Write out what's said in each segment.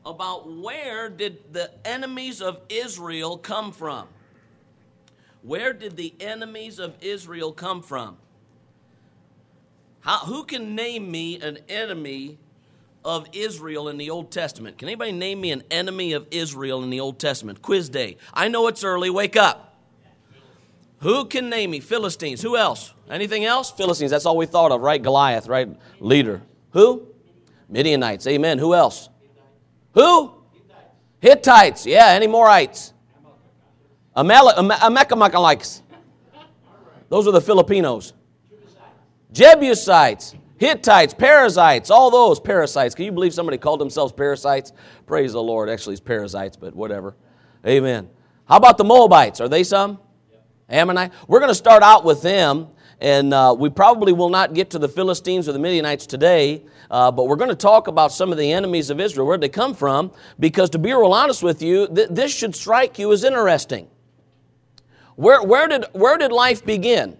about where did the enemies of Israel come from? Where did the enemies of Israel come from? Who can name me an enemy of Israel in the Old Testament? Can anybody name me an enemy of Israel in the Old Testament? Quiz day. I know it's early. Wake up. Who can name me? Philistines. Who else? Anything else? Philistines. That's all we thought of, right? Goliath, right? Leader. Who? Midianites. Amen. Who else? Who? Hittites. Yeah. Any Morites? Amalekites. Those are the Filipinos. Jebusites. Hittites, Perizzites, all those parasites. Can you believe somebody called themselves parasites? Praise the Lord. Actually, it's parasites, but whatever. Amen. How about the Moabites? Are they some? Ammonite? We're going to start out with them, and we probably will not get to the Philistines or the Midianites today, but we're going to talk about some of the enemies of Israel, where they come from, because to be real honest with you, this should strike you as interesting. Where did life begin?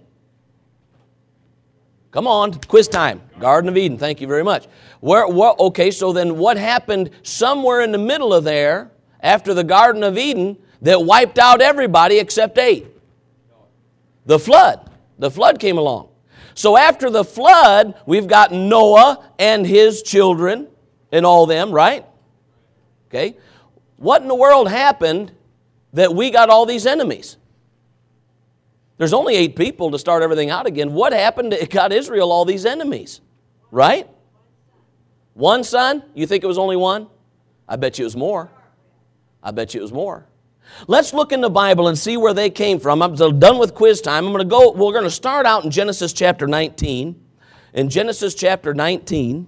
Come on, quiz time. Garden of Eden, thank you very much. Okay, so then what happened somewhere in the middle of there after the Garden of Eden that wiped out everybody except 8? The flood. The flood came along. So after the flood, we've got Noah and his children and all them, right? Okay. What in the world happened that we got all these enemies? There's only 8 people to start everything out again. What happened that got Israel all these enemies? Right? One son? You think it was only one? I bet you it was more. I bet you it was more. Let's look in the Bible and see where they came from. I'm done with quiz time. We're going to start out in Genesis chapter 19. In Genesis chapter 19,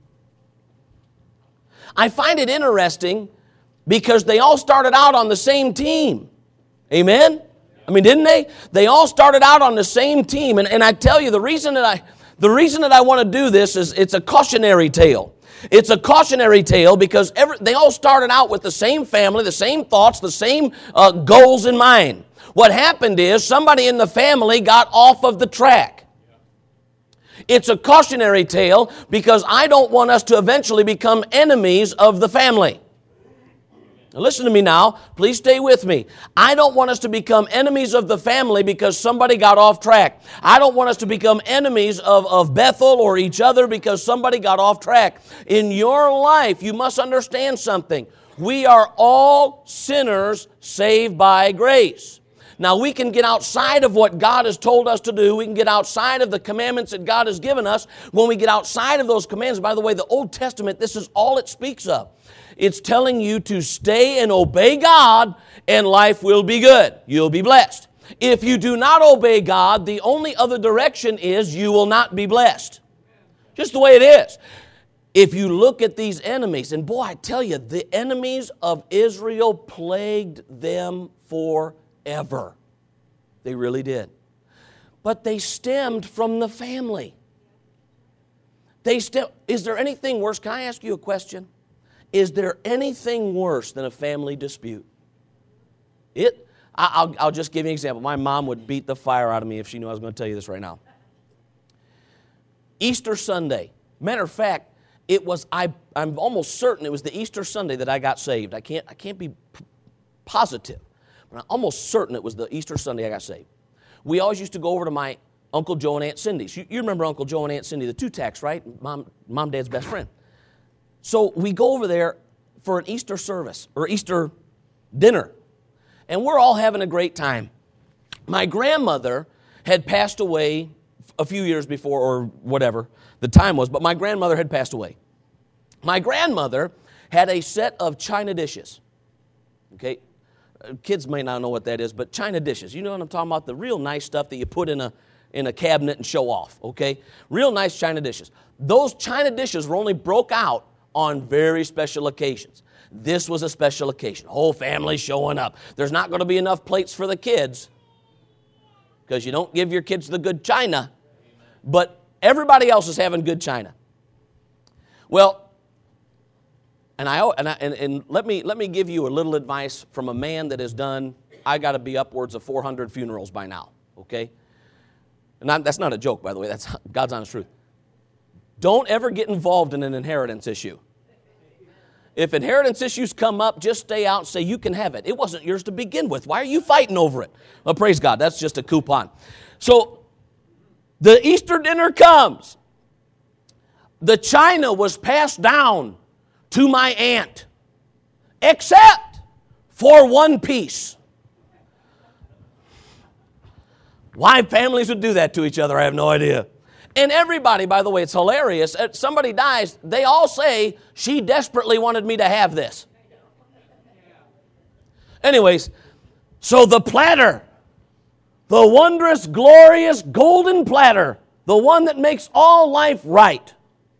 I find it interesting because they all started out on the same team. Amen? I mean, didn't they? They all started out on the same team. And I tell you, the reason that I want to do this is it's a cautionary tale. It's a cautionary tale because they all started out with the same family, the same thoughts, the same goals in mind. What happened is somebody in the family got off of the track. It's a cautionary tale because I don't want us to eventually become enemies of the family. Now listen to me now. Please stay with me. I don't want us to become enemies of the family because somebody got off track. I don't want us to become enemies of Bethel or each other because somebody got off track. In your life, you must understand something. We are all sinners saved by grace. Now, we can get outside of what God has told us to do. We can get outside of the commandments that God has given us. When we get outside of those commands, by the way, the Old Testament, this is all it speaks of. It's telling you to stay and obey God, and life will be good. You'll be blessed. If you do not obey God, the only other direction is you will not be blessed. Just the way it is. If you look at these enemies, and boy, I tell you, the enemies of Israel plagued them forever. They really did. But they stemmed from the family. Is there anything worse? Can I ask you a question? Is there anything worse than a family dispute? I'll just give you an example. My mom would beat the fire out of me if she knew I was going to tell you this right now. Easter Sunday. Matter of fact, I'm almost certain it was the Easter Sunday that I got saved. I can't be positive, but I'm almost certain it was the Easter Sunday I got saved. We always used to go over to my Uncle Joe and Aunt Cindy's. You remember Uncle Joe and Aunt Cindy, the two-tacks, right? Mom, Dad's best friend. So we go over there for an Easter service or Easter dinner, and we're all having a great time. My grandmother had passed away a few years before, or whatever the time was, but my grandmother had passed away. My grandmother had a set of china dishes. Okay, kids may not know what that is, but china dishes. You know what I'm talking about? The real nice stuff that you put in a cabinet and show off. Okay, real nice china dishes. Those china dishes were only broke out on very special occasions. This was a special occasion. Whole family showing up. There's not going to be enough plates for the kids because you don't give your kids the good china, but everybody else is having good china. Well, and let me give you a little advice from a man that has done, I got to be upwards of 400 funerals by now, okay? And that's not a joke, by the way. That's God's honest truth. Don't ever get involved in an inheritance issue. If inheritance issues come up, just stay out and say, you can have it. It wasn't yours to begin with. Why are you fighting over it? Well, praise God, that's just a coupon. So the Easter dinner comes. The china was passed down to my aunt, except for one piece. Why families would do that to each other, I have no idea. And everybody, by the way, it's hilarious. Somebody dies, they all say, she desperately wanted me to have this. Anyways, so the platter, the wondrous, glorious golden platter, the one that makes all life right,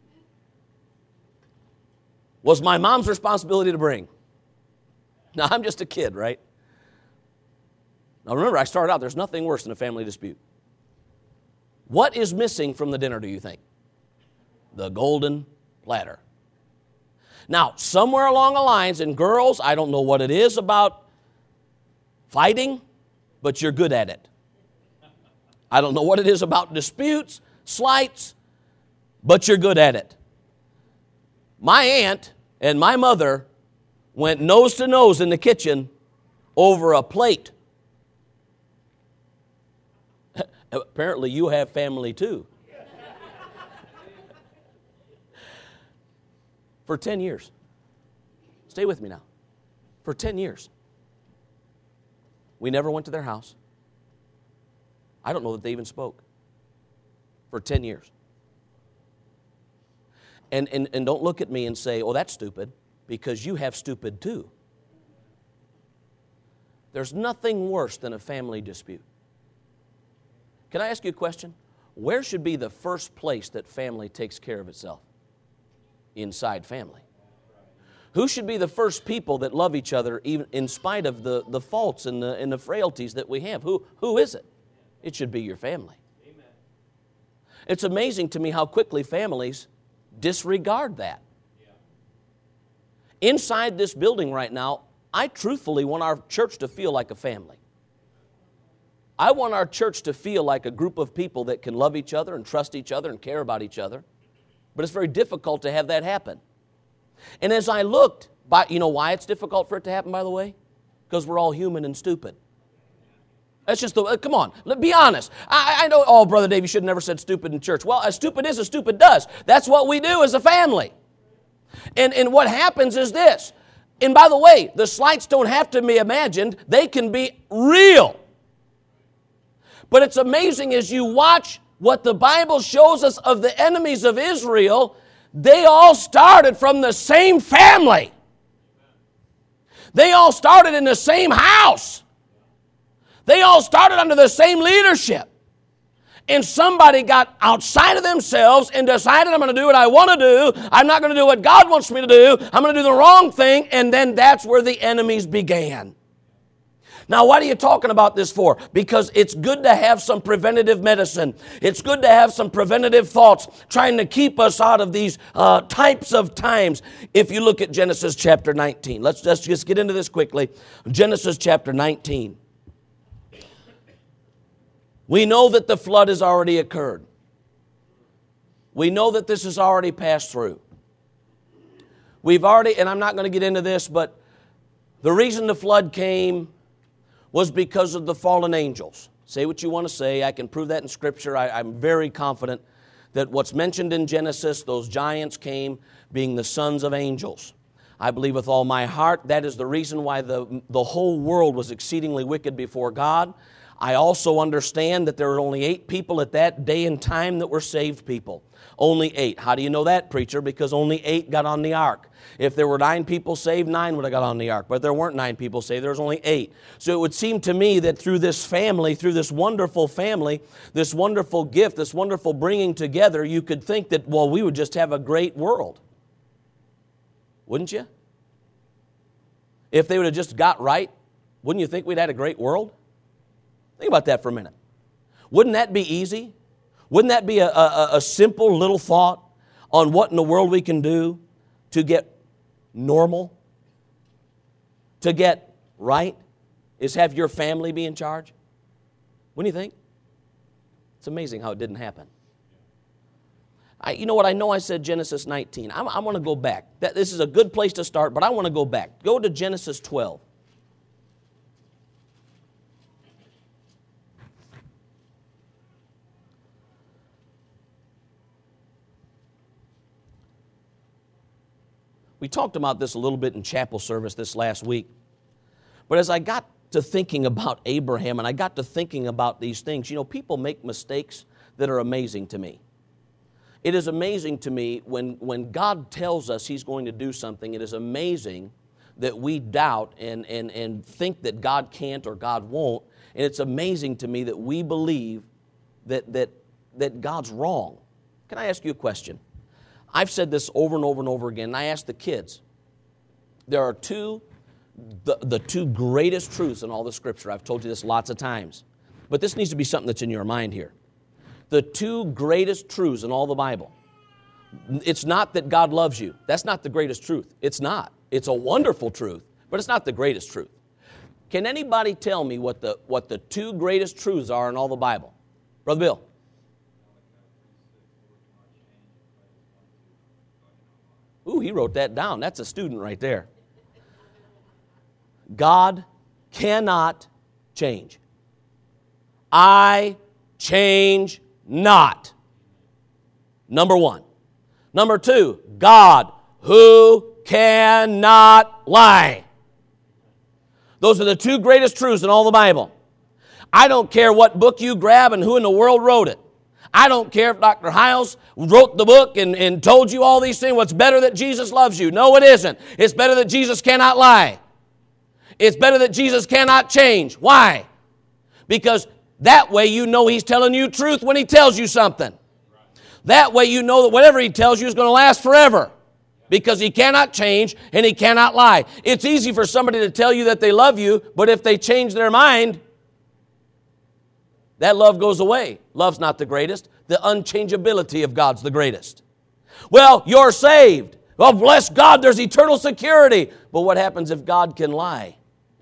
was my mom's responsibility to bring. Now, I'm just a kid, right? Now, remember, I started out, there's nothing worse than a family dispute. What is missing from the dinner, do you think? The golden platter. Now, somewhere along the lines, and girls, I don't know what it is about fighting, but you're good at it. I don't know what it is about disputes, slights, but you're good at it. My aunt and my mother went nose to nose in the kitchen over a plate. Apparently you have family too. For 10 years. Stay with me now. For 10 years. We never went to their house. I don't know that they even spoke. For 10 years. And don't look at me and say, oh, that's stupid, because you have stupid too. There's nothing worse than a family dispute. Can I ask you a question? Where should be the first place that family takes care of itself? Inside family. Who should be the first people that love each other even in spite of the faults and the frailties that we have? Who is it? It should be your family. Amen. It's amazing to me how quickly families disregard that. Yeah. Inside this building right now, I truthfully want our church to feel like a family. I want our church to feel like a group of people that can love each other and trust each other and care about each other. But it's very difficult to have that happen. And as I looked, you know why it's difficult for it to happen, by the way? Because we're all human and stupid. That's just come on, be honest. I know, oh, Brother Dave, you should have never said stupid in church. Well, as stupid is, as stupid does. That's what we do as a family. And what happens is this. And by the way, the slights don't have to be imagined. They can be real. But it's amazing as you watch what the Bible shows us of the enemies of Israel, they all started from the same family. They all started in the same house. They all started under the same leadership. And somebody got outside of themselves and decided, I'm going to do what I want to do. I'm not going to do what God wants me to do. I'm going to do the wrong thing. And then that's where the enemies began. Now, what are you talking about this for? Because it's good to have some preventative medicine. It's good to have some preventative thoughts trying to keep us out of these types of times. If you look at Genesis chapter 19. Let's just get into this quickly. Genesis chapter 19. We know that the flood has already occurred. We know that this has already passed through. We've already, and I'm not going to get into this, but the reason the flood came was because of the fallen angels. Say what you want to say. I can prove that in Scripture. I'm very confident that what's mentioned in Genesis, those giants came being the sons of angels. I believe with all my heart that is the reason why the whole world was exceedingly wicked before God. I also understand that there were only 8 people at that day and time that were saved people. Only 8. How do you know that, preacher? Because only 8 got on the ark. If there were 9 people saved, 9 would have got on the ark. But there weren't 9 people saved. There was only 8. So it would seem to me that through this family, through this wonderful family, this wonderful gift, this wonderful bringing together, you could think that, well, we would just have a great world. Wouldn't you? If they would have just got right, wouldn't you think we'd had a great world? Think about that for a minute. Wouldn't that be easy? Wouldn't that be a simple little thought on what in the world we can do to get normal, to get right, is have your family be in charge? What do you think? It's amazing how it didn't happen. You know what? I know I said Genesis 19. I want to go back. This is a good place to start, but I want to go back. Go to Genesis 12. We talked about this a little bit in chapel service this last week. But as I got to thinking about Abraham and I got to thinking about these things, you know, people make mistakes that are amazing to me. It is amazing to me when God tells us He's going to do something, it is amazing that we doubt and think that God can't or God won't. And it's amazing to me that we believe that God's wrong. Can I ask you a question? I've said this over and over and over again, and I ask the kids. There are the two greatest truths in all the Scripture. I've told you this lots of times. But this needs to be something that's in your mind here. The two greatest truths in all the Bible. It's not that God loves you. That's not the greatest truth. It's not. It's a wonderful truth, but it's not the greatest truth. Can anybody tell me what the two greatest truths are in all the Bible? Brother Bill. Ooh, he wrote that down. That's a student right there. God cannot change. I change not. Number one. Number two, God who cannot lie. Those are the two greatest truths in all the Bible. I don't care what book you grab and who in the world wrote it. I don't care if Dr. Hiles wrote the book and told you all these things. What's better that Jesus loves you? No, it isn't. It's better that Jesus cannot lie. It's better that Jesus cannot change. Why? Because that way you know He's telling you truth when He tells you something. That way you know that whatever He tells you is going to last forever. Because He cannot change and He cannot lie. It's easy for somebody to tell you that they love you, but if they change their mind, that love goes away. Love's not the greatest. The unchangeability of God's the greatest. Well, you're saved. Well, bless God, there's eternal security. But what happens if God can lie?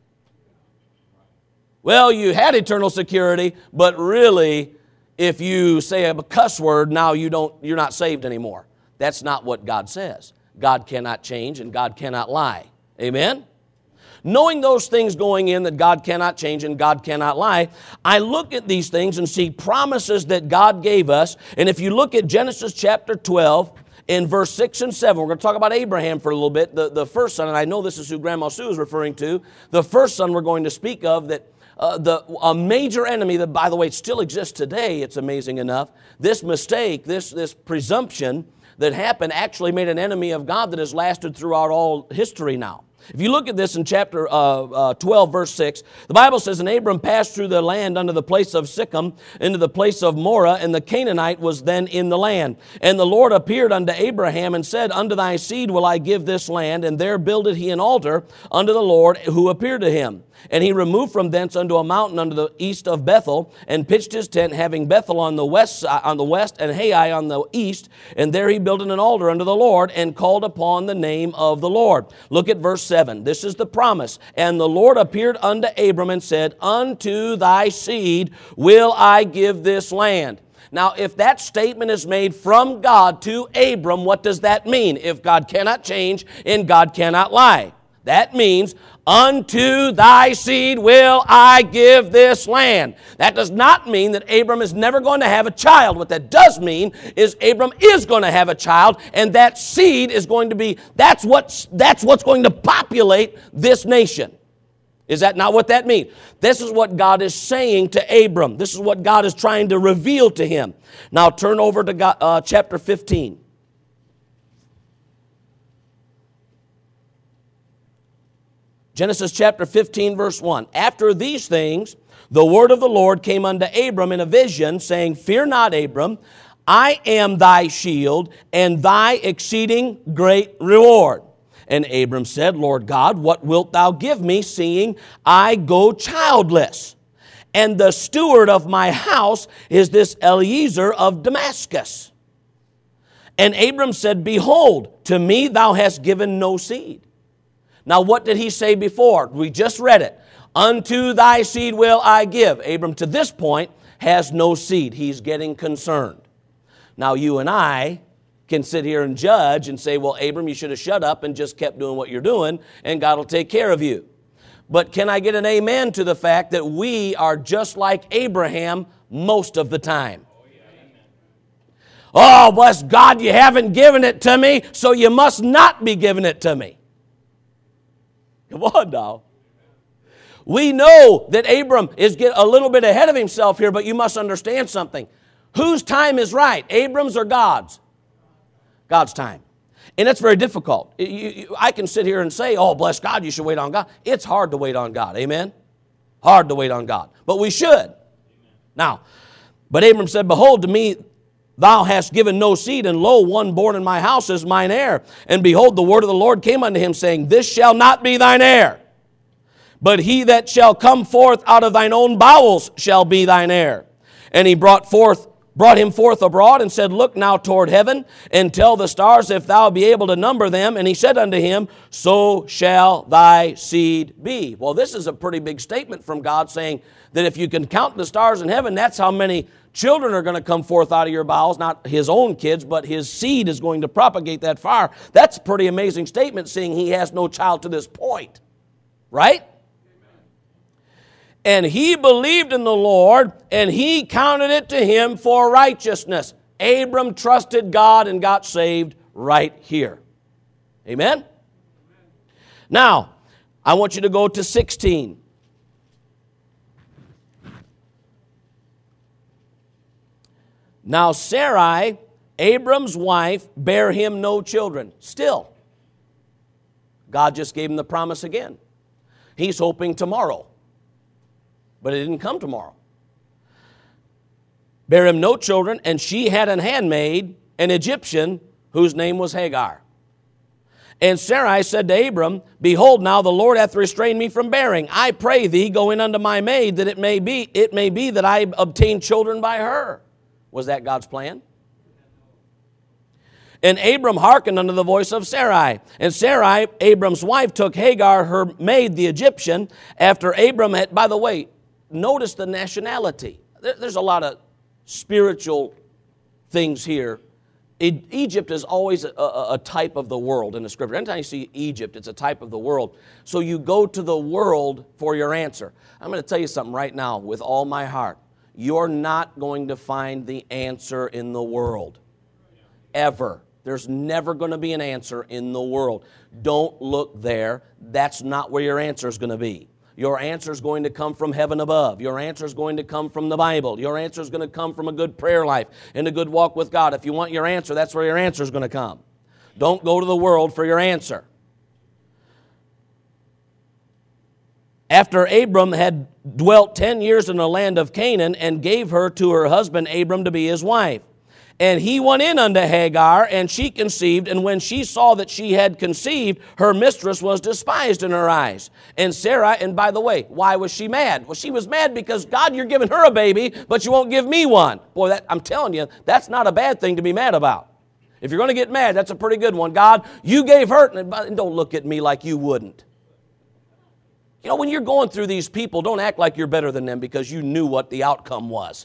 Well, you had eternal security, but really, if you say a cuss word, now you're not saved anymore. That's not what God says. God cannot change and God cannot lie. Amen? Knowing those things going in that God cannot change and God cannot lie, I look at these things and see promises that God gave us. And if you look at Genesis chapter 12, in verse 6 and 7, we're going to talk about Abraham for a little bit, the first son, and I know this is who Grandma Sue is referring to, the first son we're going to speak of, that a major enemy that, by the way, still exists today, it's amazing enough, this mistake, this presumption that happened actually made an enemy of God that has lasted throughout all history now. If you look at this in chapter 12, verse 6, the Bible says, "And Abram passed through the land unto the place of Sichem, into the place of Morah, and the Canaanite was then in the land. And the Lord appeared unto Abraham and said, Unto thy seed will I give this land. And there builded he an altar unto the Lord who appeared to him. And he removed from thence unto a mountain unto the east of Bethel, and pitched his tent, having Bethel on the west, and Hai on the east. And there he built an altar unto the Lord, and called upon the name of the Lord." Look at verse 7. This is the promise. "And the Lord appeared unto Abram and said, Unto thy seed will I give this land." Now, if that statement is made from God to Abram, what does that mean? If God cannot change and God cannot lie, that means, "Unto thy seed will I give this land." That does not mean that Abram is never going to have a child. What that does mean is Abram is going to have a child, and that seed is going to be, that's what's going to populate this nation. Is that not what that means? This is what God is saying to Abram. This is what God is trying to reveal to him. Now turn over to chapter 15. Genesis chapter 15, verse 1. "After these things, the word of the Lord came unto Abram in a vision, saying, Fear not, Abram, I am thy shield and thy exceeding great reward. And Abram said, Lord God, what wilt thou give me, seeing I go childless? And the steward of my house is this Eliezer of Damascus. And Abram said, Behold, to me thou hast given no seed." Now, what did he say before? We just read it. "Unto thy seed will I give." Abram, to this point, has no seed. He's getting concerned. Now, you and I can sit here and judge and say, well, Abram, you should have shut up and just kept doing what you're doing, and God will take care of you. But can I get an amen to the fact that we are just like Abraham most of the time? Oh, bless God, you haven't given it to me, so you must not be giving it to me. Come on now. We know that Abram is getting a little bit ahead of himself here, but you must understand something. Whose time is right, Abram's or God's? God's time. And it's very difficult. I can sit here and say, oh, bless God, you should wait on God. It's hard to wait on God, amen? Hard to wait on God, but we should. Now, but Abram said, behold, to me thou hast given no seed, and lo, one born in my house is mine heir. And behold, the word of the Lord came unto him, saying, this shall not be thine heir, but he that shall come forth out of thine own bowels shall be thine heir. And he brought him forth abroad, and said, look now toward heaven, and tell the stars if thou be able to number them. And he said unto him, so shall thy seed be. Well, this is a pretty big statement from God, saying that if you can count the stars in heaven, that's how many children are going to come forth out of your bowels. Not his own kids, but his seed is going to propagate that far. That's a pretty amazing statement, seeing he has no child to this point. Right? And he believed in the Lord, and he counted it to him for righteousness. Abram trusted God and got saved right here. Amen? Now, I want you to go to 16. Now Sarai, Abram's wife, bare him no children. Still, God just gave him the promise again. He's hoping tomorrow. But it didn't come tomorrow. Bare him no children, and she had an handmaid, an Egyptian, whose name was Hagar. And Sarai said to Abram, behold, now the Lord hath restrained me from bearing. I pray thee, go in unto my maid, that it may be that I obtain children by her. Was that God's plan? And Abram hearkened unto the voice of Sarai. And Sarai, Abram's wife, took Hagar, her maid, the Egyptian, after Abram had, by the way, notice the nationality. There's a lot of spiritual things here. Egypt is always a type of the world in the Scripture. Anytime you see Egypt, it's a type of the world. So you go to the world for your answer. I'm going to tell you something right now with all my heart. You're not going to find the answer in the world. Ever. There's never going to be an answer in the world. Don't look there. That's not where your answer is going to be. Your answer is going to come from heaven above. Your answer is going to come from the Bible. Your answer is going to come from a good prayer life and a good walk with God. If you want your answer, that's where your answer is going to come. Don't go to the world for your answer. After Abram had dwelt 10 years in the land of Canaan, and gave her to her husband Abram to be his wife. And he went in unto Hagar, and she conceived, and when she saw that she had conceived, her mistress was despised in her eyes. And Sarah, and by the way, why was she mad? Well, she was mad because, God, you're giving her a baby, but you won't give me one. Boy, I'm telling you, that's not a bad thing to be mad about. If you're going to get mad, that's a pretty good one. God, you gave her, and don't look at me like you wouldn't. You know, when you're going through these people, don't act like you're better than them because you knew what the outcome was.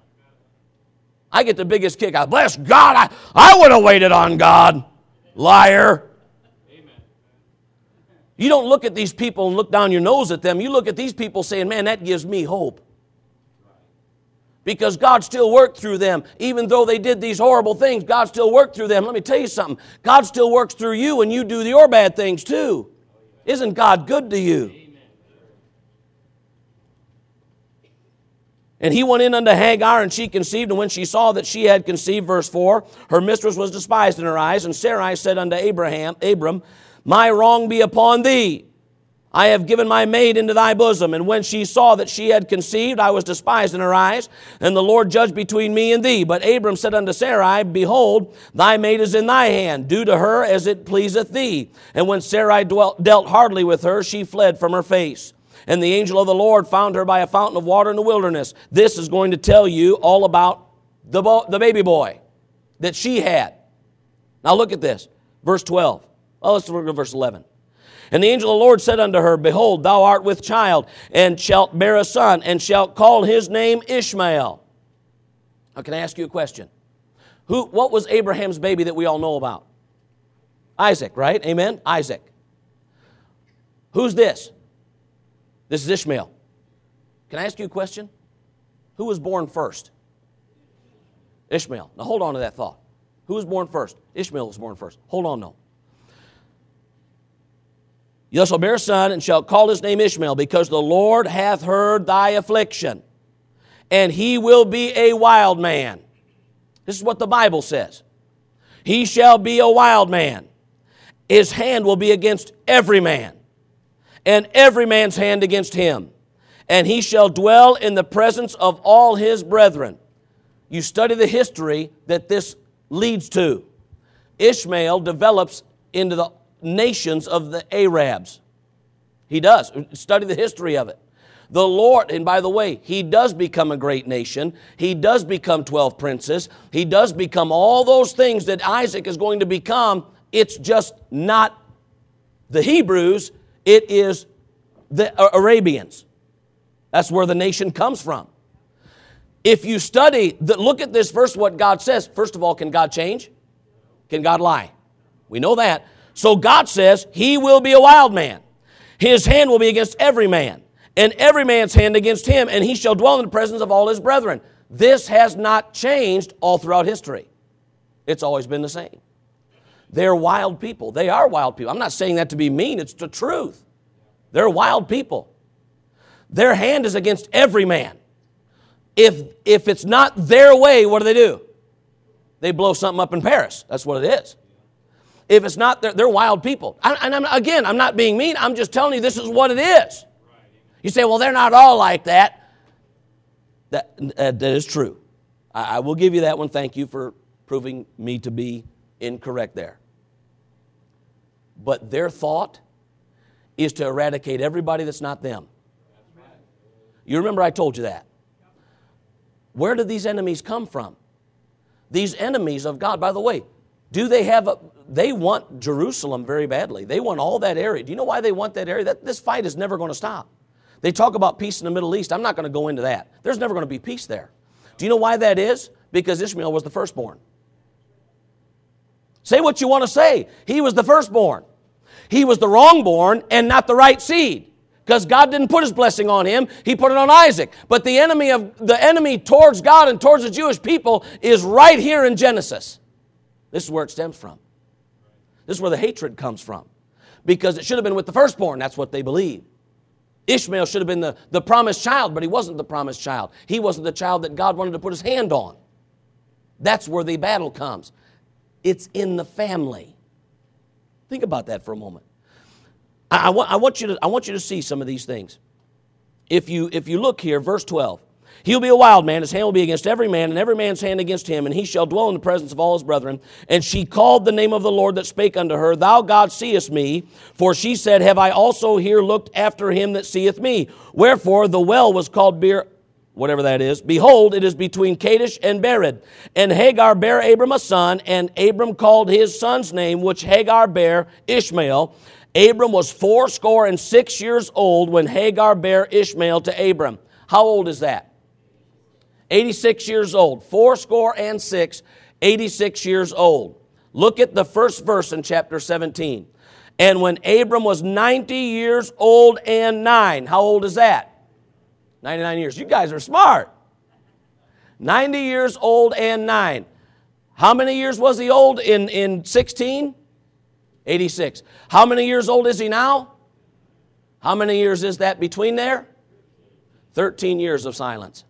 I get the biggest kick out. Bless God, I would have waited on God. Liar. Amen. You don't look at these people and look down your nose at them. You look at these people saying, man, that gives me hope. Because God still worked through them. Even though they did these horrible things, God still worked through them. Let me tell you something. God still works through you and you do your bad things too. Isn't God good to you? And he went in unto Hagar, and she conceived, and when she saw that she had conceived, verse 4, her mistress was despised in her eyes. And Sarai said unto Abram, my wrong be upon thee. I have given my maid into thy bosom. And when she saw that she had conceived, I was despised in her eyes, and the Lord judged between me and thee. But Abram said unto Sarai, behold, thy maid is in thy hand. Do to her as it pleaseth thee. And when Sarai dealt hardly with her, she fled from her face. And the angel of the Lord found her by a fountain of water in the wilderness. This is going to tell you all about the baby boy that she had. Now look at this. Verse 12. Oh, let's look at verse 11. And the angel of the Lord said unto her, behold, thou art with child, and shalt bear a son, and shalt call his name Ishmael. Now can I ask you a question? What was Abraham's baby that we all know about? Isaac, right? Amen? Isaac. Who's this? This is Ishmael. Can I ask you a question? Who was born first? Ishmael. Now hold on to that thought. Who was born first? Ishmael was born first. Hold on, no. You shall bear a son, and shall call his name Ishmael, because the Lord hath heard thy affliction, and he will be a wild man. This is what the Bible says. He shall be a wild man. His hand will be against every man, and every man's hand against him. And he shall dwell in the presence of all his brethren. You study the history that this leads to. Ishmael develops into the nations of the Arabs. He does. Study the history of it. The Lord, and by the way, he does become a great nation. He does become 12 princes. He does become all those things that Isaac is going to become. It's just not the Hebrews. It is the Arabians. That's where the nation comes from. If you study, look at this verse, what God says. First of all, can God change? Can God lie? We know that. So God says, he will be a wild man. His hand will be against every man, and every man's hand against him, and he shall dwell in the presence of all his brethren. This has not changed all throughout history. It's always been the same. They're wild people. They are wild people. I'm not saying that to be mean. It's the truth. They're wild people. Their hand is against every man. If it's not their way, what do? They blow something up in Paris. That's what it is. If it's not, they're wild people. I'm not being mean. I'm just telling you this is what it is. You say, well, they're not all like that. That is true. I will give you that one. Thank you for proving me to be incorrect there. But their thought is to eradicate everybody that's not them. You remember I told you that. Where did these enemies come from? These enemies of God, by the way, they want Jerusalem very badly. They want all that area. Do you know why they want that area? This fight is never going to stop. They talk about peace in the Middle East. I'm not going to go into that. There's never going to be peace there. Do you know why that is? Because Ishmael was the firstborn. Say what you want to say. He was the firstborn. He was the wrongborn and not the right seed. Because God didn't put his blessing on him, he put it on Isaac. But the enemy towards God and towards the Jewish people is right here in Genesis. This is where it stems from. This is where the hatred comes from. Because it should have been with the firstborn. That's what they believe. Ishmael should have been the promised child, but he wasn't the promised child. He wasn't the child that God wanted to put his hand on. That's where the battle comes. It's in the family. Think about that for a moment. I want you to see some of these things. If you look here, verse 12. He'll be a wild man, his hand will be against every man, and every man's hand against him, and he shall dwell in the presence of all his brethren. And she called the name of the Lord that spake unto her, Thou God seest me, for she said, Have I also here looked after him that seeth me? Wherefore the well was called Beer, whatever that is. Behold, it is between Kadesh and Bered. And Hagar bare Abram a son, and Abram called his son's name, which Hagar bare, Ishmael. Abram was 86 years old when Hagar bare Ishmael to Abram. How old is that? 86 years old. 86, 86 years old. Look at the first verse in chapter 17. And when Abram was 90 years old and 9. How old is that? 99 years. You guys are smart. 90 years old and 9. How many years was he old in 16? 86. How many years old is he now? How many years is that between there? 13 years of silence.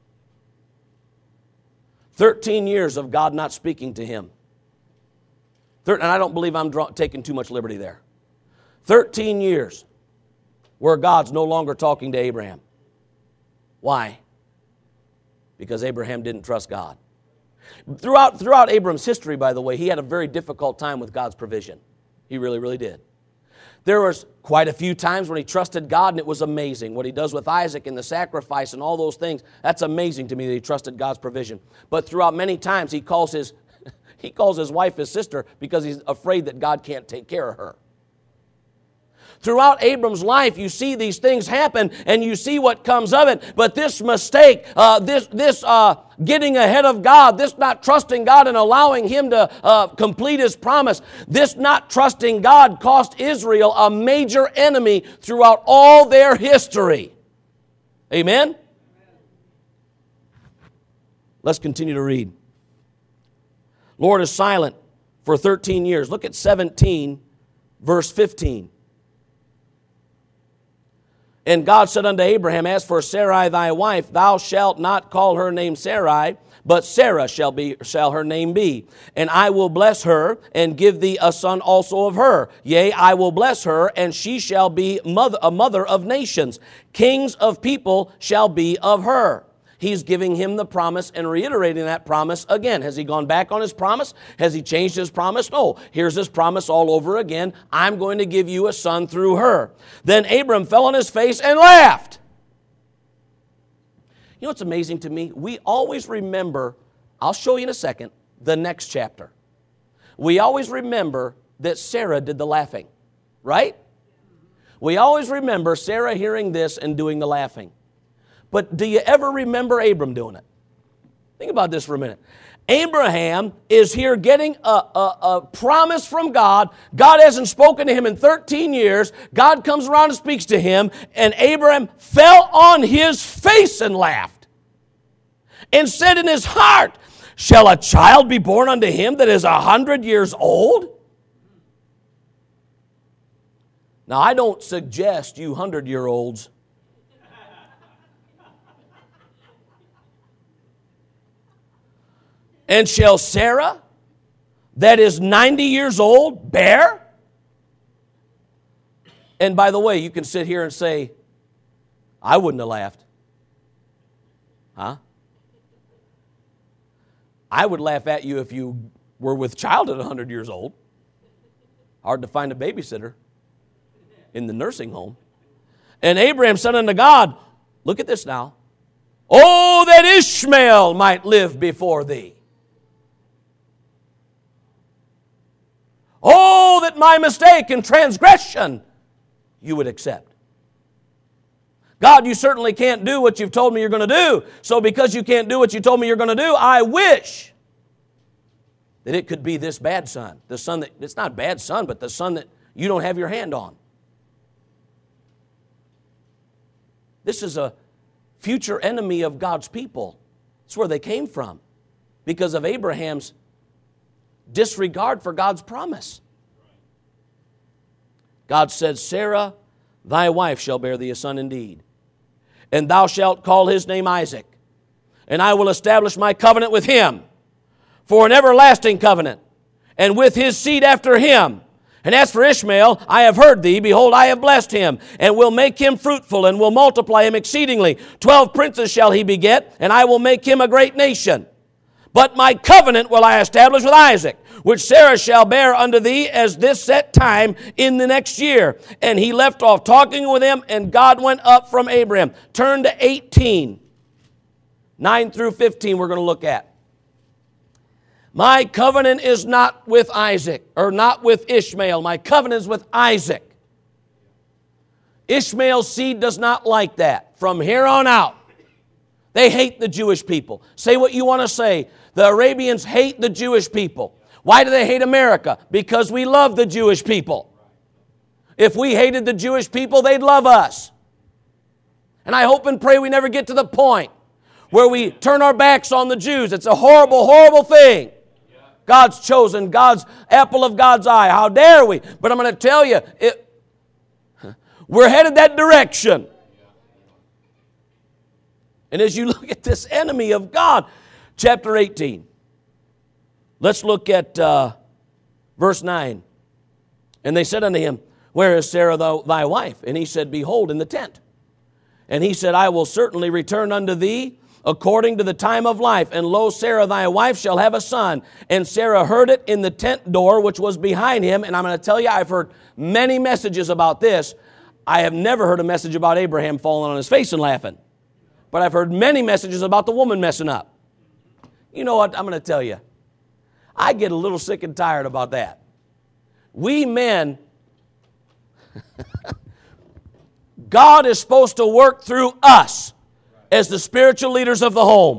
13 years of God not speaking to him. And I don't believe I'm taking too much liberty there. 13 years where God's no longer talking to Abraham. Why? Because Abraham didn't trust God. Throughout Abram's history, by the way, he had a very difficult time with God's provision. He really, really did. There was quite a few times when he trusted God, and it was amazing. What he does with Isaac and the sacrifice and all those things, that's amazing to me that he trusted God's provision. But throughout many times, he calls his wife his sister because he's afraid that God can't take care of her. Throughout Abram's life, you see these things happen and you see what comes of it. But this mistake, this getting ahead of God, this not trusting God and allowing Him to complete His promise, this not trusting God cost Israel a major enemy throughout all their history. Amen? Let's continue to read. Lord is silent for 13 years. Look at 17, verse 15. And God said unto Abraham, As for Sarai thy wife, thou shalt not call her name Sarai, but Sarah shall her name be. And I will bless her, and give thee a son also of her. Yea, I will bless her, and she shall be a mother of nations. Kings of people shall be of her. He's giving him the promise and reiterating that promise again. Has he gone back on his promise? Has he changed his promise? No. Here's his promise all over again. I'm going to give you a son through her. Then Abram fell on his face and laughed. You know what's amazing to me? We always remember, I'll show you in a second, the next chapter. We always remember that Sarah did the laughing, right? We always remember Sarah hearing this and doing the laughing. But do you ever remember Abram doing it? Think about this for a minute. Abraham is here getting a promise from God. God hasn't spoken to him in 13 years. God comes around and speaks to him, and Abraham fell on his face and laughed and said in his heart, Shall a child be born unto him that is 100 years old? Now, I don't suggest you 100-year-olds And shall Sarah, that is 90 years old, bear? And by the way, you can sit here and say, I wouldn't have laughed. Huh? I would laugh at you if you were with child at 100 years old. Hard to find a babysitter in the nursing home. And Abraham said unto God, look at this now, Oh, that Ishmael might live before thee. Oh, that my mistake and transgression you would accept. God, you certainly can't do what you've told me you're going to do. So because you can't do what you told me you're going to do, I wish that it could be this bad son. The son that, it's not bad son, but the son that you don't have your hand on. This is a future enemy of God's people. That's where they came from. Because of Abraham's disregard for God's promise. God said, Sarah, thy wife shall bear thee a son indeed, and thou shalt call his name Isaac, and I will establish my covenant with him for an everlasting covenant, and with his seed after him. And as for Ishmael, I have heard thee, behold, I have blessed him, and will make him fruitful, and will multiply him exceedingly. 12 princes shall he beget, and I will make him a great nation. But my covenant will I establish with Isaac, which Sarah shall bear unto thee as this set time in the next year. And he left off talking with him, and God went up from Abraham. Turn to 18. 9 through 15 we're going to look at. My covenant is not with Isaac, or not with Ishmael. My covenant is with Isaac. Ishmael's seed does not like that. From here on out, they hate the Jewish people. Say what you want to say. The Arabians hate the Jewish people. Why do they hate America? Because we love the Jewish people. If we hated the Jewish people, they'd love us. And I hope and pray we never get to the point where we turn our backs on the Jews. It's a horrible, horrible thing. God's chosen, God's apple of God's eye. How dare we? But I'm going to tell you, we're headed that direction. And as you look at this enemy of God, chapter 18, let's look at verse 9. And they said unto him, Where is Sarah thy wife? And he said, Behold, in the tent. And he said, I will certainly return unto thee according to the time of life. And lo, Sarah thy wife shall have a son. And Sarah heard it in the tent door which was behind him. And I'm going to tell you, I've heard many messages about this. I have never heard a message about Abraham falling on his face and laughing. But I've heard many messages about the woman messing up. You know what? I'm going to tell you. I get a little sick and tired about that. We men, God is supposed to work through us as the spiritual leaders of the home.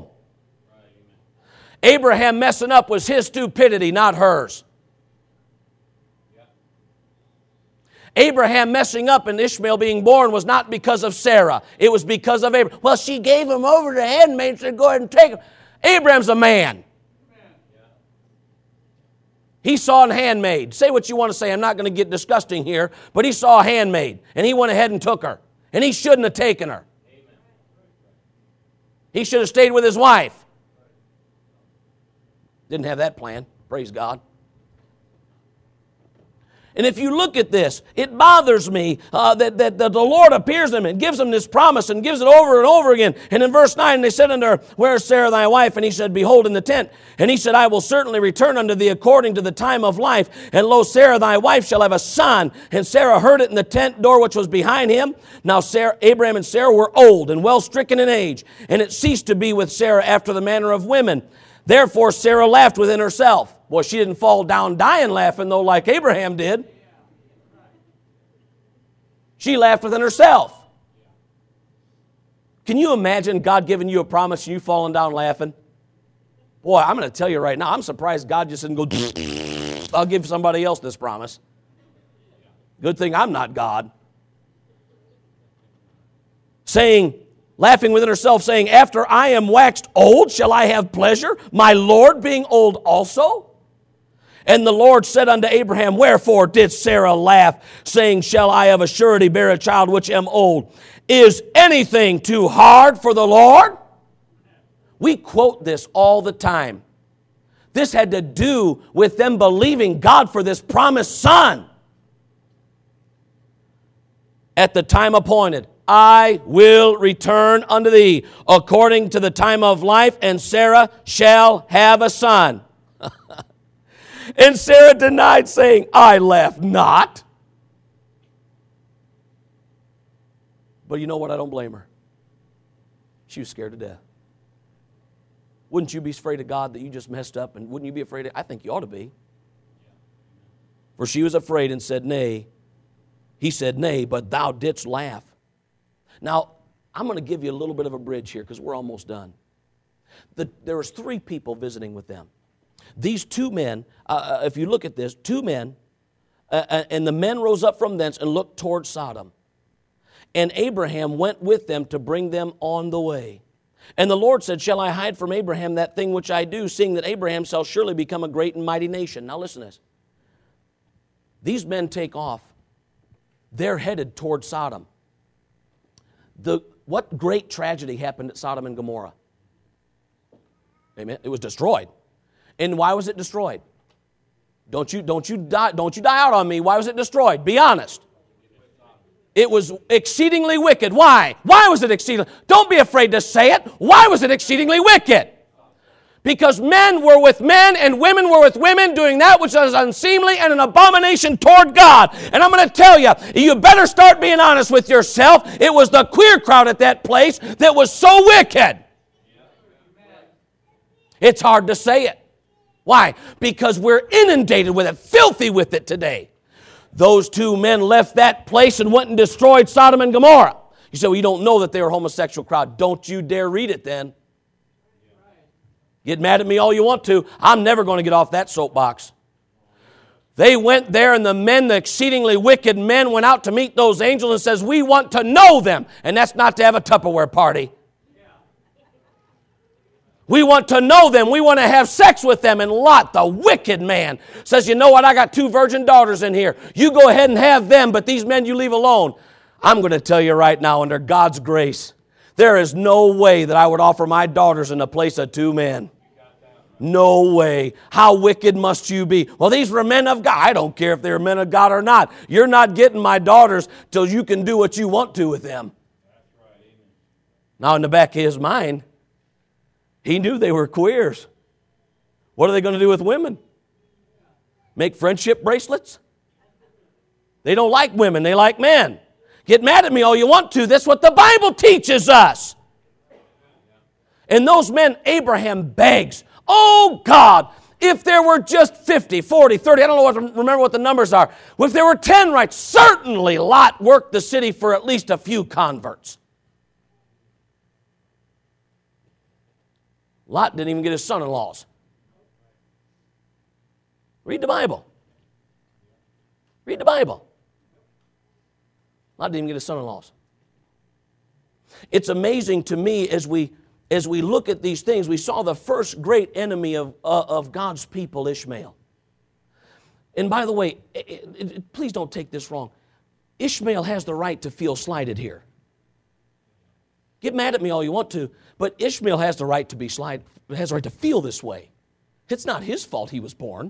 Abraham messing up was his stupidity, not hers. Abraham messing up and Ishmael being born was not because of Sarah. It was because of Abraham. Well, she gave him over to handmaid and said, go ahead and take him. Abraham's a man. He saw a handmaid. Say what you want to say. I'm not going to get disgusting here. But he saw a handmaid. And he went ahead and took her. And he shouldn't have taken her. He should have stayed with his wife. Didn't have that plan. Praise God. And if you look at this, it bothers me that the Lord appears to him and gives him this promise and gives it over and over again. And in verse 9, they said unto her, where is Sarah thy wife? And he said, behold, in the tent. And he said, I will certainly return unto thee according to the time of life. And lo, Sarah thy wife shall have a son. And Sarah heard it in the tent door which was behind him. Now Abraham and Sarah were old and well stricken in age. And it ceased to be with Sarah after the manner of women. Therefore Sarah laughed within herself. Boy, she didn't fall down dying laughing, though, like Abraham did. She laughed within herself. Can you imagine God giving you a promise and you falling down laughing? Boy, I'm going to tell you right now, I'm surprised God just didn't go, I'll give somebody else this promise. Good thing I'm not God. Laughing within herself, saying, after I am waxed old, shall I have pleasure, my Lord being old also? And the Lord said unto Abraham, wherefore did Sarah laugh, saying, shall I of a surety bear a child which am old? Is anything too hard for the Lord? We quote this all the time. This had to do with them believing God for this promised son. At the time appointed, I will return unto thee according to the time of life, and Sarah shall have a son. And Sarah denied, saying, I laugh not. But you know what? I don't blame her. She was scared to death. Wouldn't you be afraid of God that you just messed up? And wouldn't you be afraid I think you ought to be. For she was afraid and said, nay. He said, nay, but thou didst laugh. Now, I'm going to give you a little bit of a bridge here because we're almost done. There was 3 people visiting with them. These 2 men, if you look at this, 2 men, and the men rose up from thence and looked toward Sodom. And Abraham went with them to bring them on the way. And the Lord said, shall I hide from Abraham that thing which I do, seeing that Abraham shall surely become a great and mighty nation? Now listen to this. These men take off. They're headed toward Sodom. What great tragedy happened at Sodom and Gomorrah? Amen. It was destroyed. And why was it destroyed? Don't you die out on me. Why was it destroyed? Be honest. It was exceedingly wicked. Why? Why was it exceedingly? Don't be afraid to say it. Why was it exceedingly wicked? Because men were with men and women were with women doing that which was unseemly and an abomination toward God. And I'm going to tell you, you better start being honest with yourself. It was the queer crowd at that place that was so wicked. It's hard to say it. Why? Because we're inundated with it, filthy with it today. Those 2 men left that place and went and destroyed Sodom and Gomorrah. You say, well, you don't know that they were a homosexual crowd. Don't you dare read it then. Get mad at me all you want to. I'm never going to get off that soapbox. They went there, and the exceedingly wicked men, went out to meet those angels and says, we want to know them. And that's not to have a Tupperware party. We want to know them. We want to have sex with them. And Lot, the wicked man, says, you know what? I got 2 virgin daughters in here. You go ahead and have them, but these men you leave alone. I'm going to tell you right now, under God's grace, there is no way that I would offer my daughters in the place of 2 men. No way. How wicked must you be? Well, these were men of God. I don't care if they're men of God or not. You're not getting my daughters till you can do what you want to with them. Now, in the back of his mind, he knew they were queers. What are they going to do with women? Make friendship bracelets? They don't like women. They like men. Get mad at me all you want to. That's what the Bible teaches us. And those men, Abraham begs, oh God, if there were just 50, 40, 30, I don't remember what the numbers are. If there were 10 right, certainly Lot worked the city for at least a few converts. Lot didn't even get his son-in-laws. Read the Bible. Read the Bible. Lot didn't even get his son-in-laws. It's amazing to me as we look at these things, we saw the first great enemy of God's people, Ishmael. And by the way, please don't take this wrong. Ishmael has the right to feel slighted here. Get mad at me all you want to, but Ishmael has the right to be slighted, has the right to feel this way. It's not his fault he was born.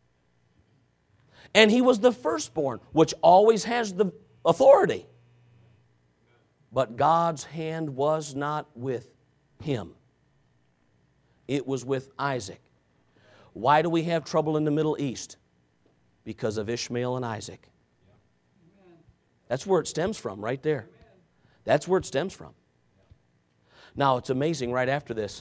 And he was the firstborn, which always has the authority. But God's hand was not with him. It was with Isaac. Why do we have trouble in the Middle East? Because of Ishmael and Isaac. That's where it stems from, right there. That's where it stems from. Now, it's amazing right after this,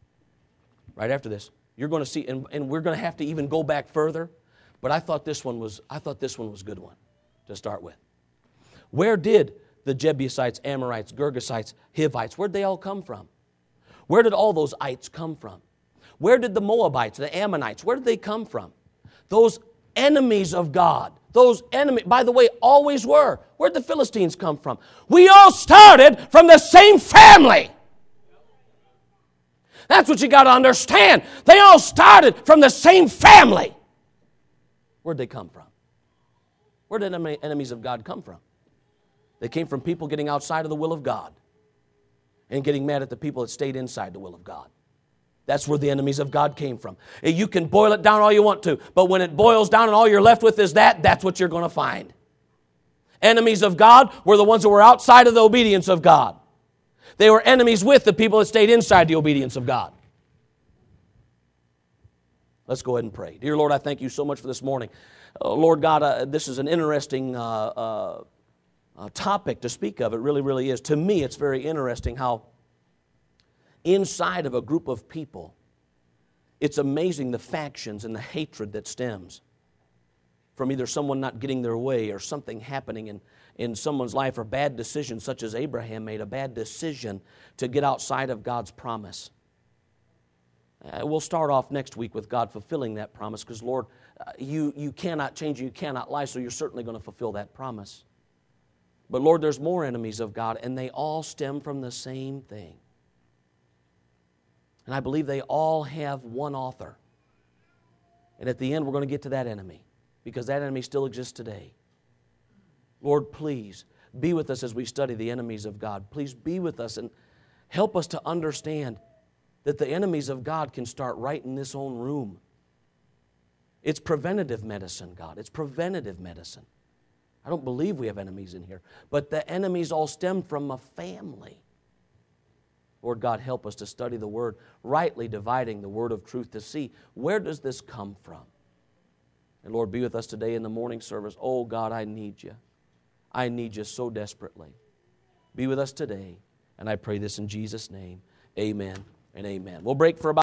you're going to see, and we're going to have to even go back further, but I thought this one was a good one to start with. Where did the Jebusites, Amorites, Girgashites, Hivites, where'd they all come from? Where did all those ites come from? Where did the Moabites, the Ammonites, where did they come from? Those enemies of God. Those enemies, by the way, always were. Where'd the Philistines come from? We all started from the same family. That's what you got to understand. They all started from the same family. Where'd they come from? Where did enemies of God come from? They came from people getting outside of the will of God and getting mad at the people that stayed inside the will of God. That's where the enemies of God came from. And you can boil it down all you want to, but when it boils down and all you're left with is that's what you're going to find. Enemies of God were the ones that were outside of the obedience of God. They were enemies with the people that stayed inside the obedience of God. Let's go ahead and pray. Dear Lord, I thank you so much for this morning. Lord God, this is an interesting topic to speak of. It really, really is. To me, it's very interesting how inside of a group of people, it's amazing the factions and the hatred that stems from either someone not getting their way or something happening in someone's life, or bad decisions, such as Abraham made a bad decision to get outside of God's promise. We'll start off next week with God fulfilling that promise, because Lord, you cannot change, you cannot lie, so you're certainly going to fulfill that promise. But Lord, there's more enemies of God, and they all stem from the same thing. And I believe they all have one author. And at the end, we're going to get to that enemy, because that enemy still exists today. Lord, please be with us as we study the enemies of God. Please be with us and help us to understand that the enemies of God can start right in this own room. It's preventative medicine, God. It's preventative medicine. I don't believe we have enemies in here, but the enemies all stem from a family. Lord God, help us to study the Word, rightly dividing the Word of truth, to see where does this come from. And Lord, be with us today in the morning service. Oh God, I need you. I need you so desperately. Be with us today, and I pray this in Jesus' name. Amen and amen. We'll break for about